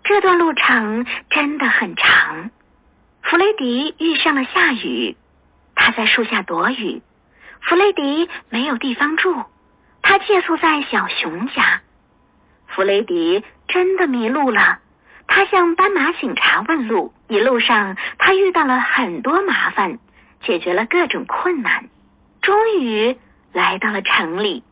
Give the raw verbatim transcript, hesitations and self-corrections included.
这段路程真的很长。弗雷迪遇上了下雨，他在树下躲雨。弗雷迪没有地方住，他借宿在小熊家。弗雷迪真的迷路了，他向斑马警察问路，一路上他遇到了很多麻烦，解决了各种困难，终于来到了城里。